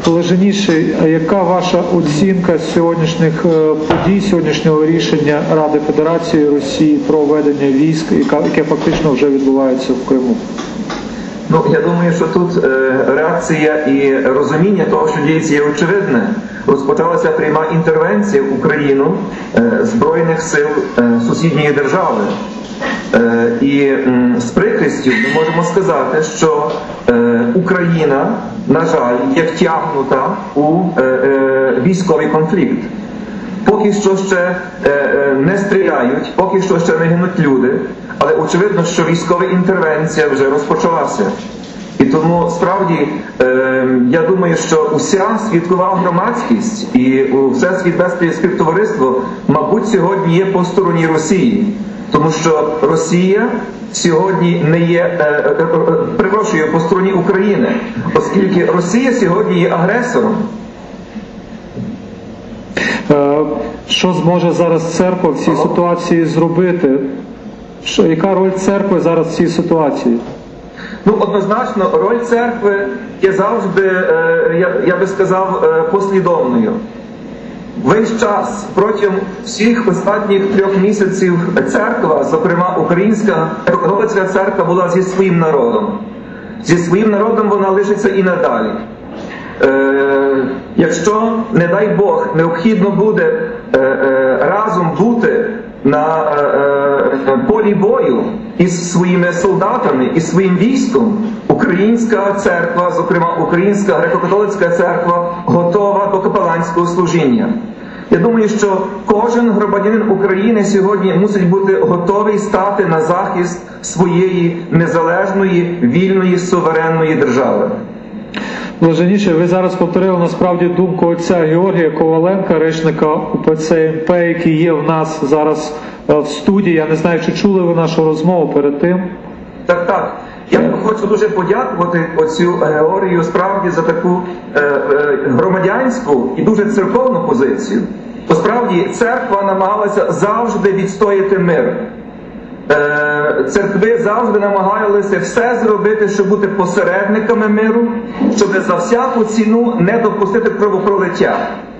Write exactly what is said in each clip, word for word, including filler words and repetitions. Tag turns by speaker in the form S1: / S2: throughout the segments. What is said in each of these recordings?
S1: Блаженніший, а яка ваша оцінка сьогоднішніх подій, сьогоднішнього рішення Ради Федерації Росії про введення військ, яке фактично вже відбувається в Криму?
S2: Ну, я думаю, що тут е, реакція і розуміння того, що діється, є очевидне. Розпочалася пряма інтервенція в Україну е, Збройних сил е, сусідньої держави. Е, і м, з прикрістю ми можемо сказати, що е, Україна, на жаль, є втягнута у е, е, військовий конфлікт. Поки що ще е, е, не стріляють, поки що ще не гинуть люди, але очевидно, що військова інтервенція вже розпочалася. І тому, справді, е, я думаю, що уся світова громадськість і все світове співтовариство, мабуть, сьогодні є по стороні Росії. Тому що Росія сьогодні не є, е, е, е, перепрошую, по стороні України, оскільки Росія сьогодні є агресором.
S1: Що зможе зараз церква в цій ситуації зробити? Що, яка роль церкви зараз в цій ситуації?
S2: Ну, однозначно, роль церкви є завжди, е, я, я би сказав, е, послідовною. Весь час, протягом всіх останніх трьох місяців церква, зокрема Українська греко-католицька церква, була зі своїм народом. Зі своїм народом вона лишиться і надалі. Е, якщо, не дай Бог, необхідно буде е, е, разом бути на е, е, полі бою із своїми солдатами, із своїм військом, Українська церква, зокрема Українська греко-католицька церква, готова до капеланського служіння. Я думаю, що кожен громадянин України сьогодні мусить бути готовий стати на захист своєї незалежної, вільної, суверенної держави.
S1: Блаженніше, ви зараз повторили насправді думку отця Георгія Коваленка, речника УПЦ МП, який є в нас зараз в студії. Я не знаю, чи чули ви нашу розмову перед тим?
S2: Так, так. Я хочу дуже подякувати отцю Георгію справді за таку е, е, громадянську і дуже церковну позицію. Насправді церква намагалася завжди відстояти мир. Е, церкви завжди намагалися все зробити, щоб бути посередниками миру, щоб за всяку ціну не допустити кровопролиття.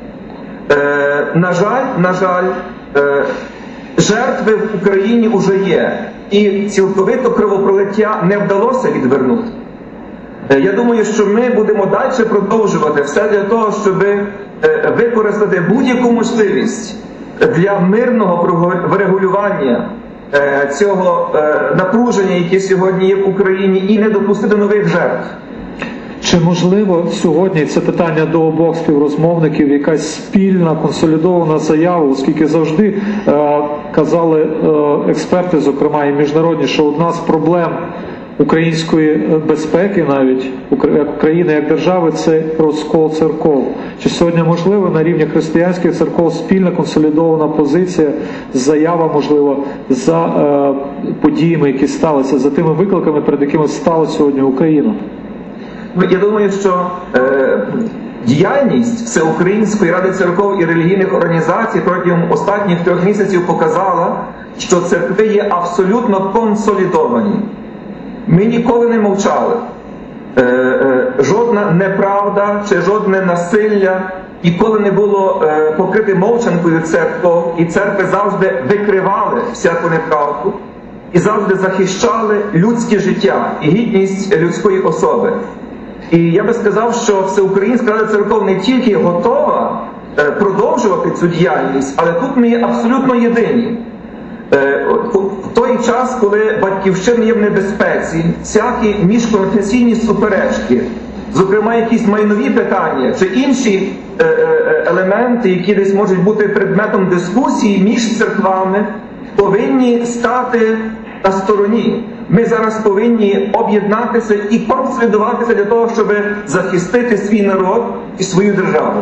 S2: Е, на жаль, на жаль, е, жертви в Україні вже є. І цілковито кровопролиття не вдалося відвернути. Я думаю, що ми будемо далі продовжувати все для того, щоб використати будь-яку можливість для мирного врегулювання цього напруження, яке сьогодні є в Україні, і не допустити нових жертв.
S1: Чи можливо сьогодні, це питання до обох співрозмовників, якась спільна, консолідована заява, оскільки завжди е, казали е, експерти, зокрема і міжнародні, що одна з проблем української безпеки, навіть України як держави, це розкол церков. Чи сьогодні можливо на рівні християнських церков спільна консолідована позиція, заява, можливо, за е, подіями, які сталися, за тими викликами, перед якими стала сьогодні Україна?
S2: Я думаю, що е, діяльність Всеукраїнської Ради церков і релігійних організацій протягом останніх трьох місяців показала, що церкви є абсолютно консолідовані. Ми ніколи не мовчали. Е, е, жодна неправда чи жодне насилля ніколи не було е, покрите мовчанкою церков, і церкви завжди викривали всяку неправду і завжди захищали людське життя і гідність людської особи. І я би сказав, що Всеукраїнська Рада церков не тільки готова е, продовжувати цю діяльність, але тут ми є абсолютно єдині. Е, в той час, коли батьківщина є в небезпеці, всякі міжконфесійні суперечки, зокрема якісь майнові питання чи інші е, е, елементи, які десь можуть бути предметом дискусії між церквами, повинні стати на стороні. Ми зараз повинні об'єднатися і консолідуватися для того, щоб захистити свій народ і свою державу.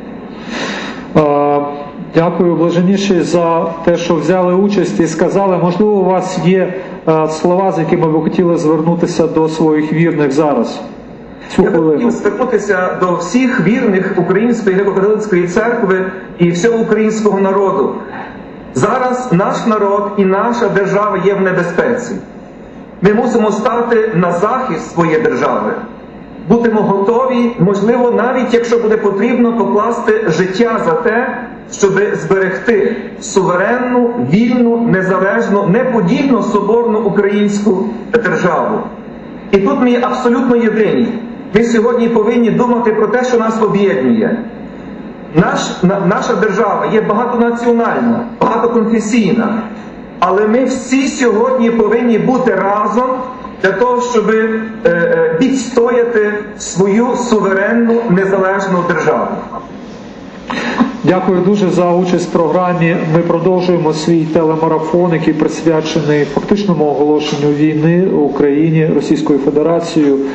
S1: Дякую, блаженніші, за те, що взяли участь і сказали. Можливо, у вас є слова, з якими ви хотіли звернутися до своїх вірних зараз? Цю
S2: Я
S1: хвилину.
S2: хотів звернутися до всіх вірних Української греко-католицької церкви і всього українського народу. Зараз наш народ і наша держава є в небезпеці. Ми мусимо стати на захист своєї держави. будемо готові, можливо, навіть якщо буде потрібно, покласти життя за те, щоб зберегти суверенну, вільну, незалежну, неподільну соборну українську державу. І тут ми абсолютно єдині. Ми сьогодні повинні думати про те, що нас об'єднує. Наш, на, наша держава є багатонаціональна, багатоконфесійна, але ми всі сьогодні повинні бути разом для того, щоб е, е, відстояти свою суверенну, незалежну державу.
S1: Дякую дуже за участь в програмі. Ми продовжуємо свій телемарафон, який присвячений фактичному оголошенню війни в Україні Російською Федерацією.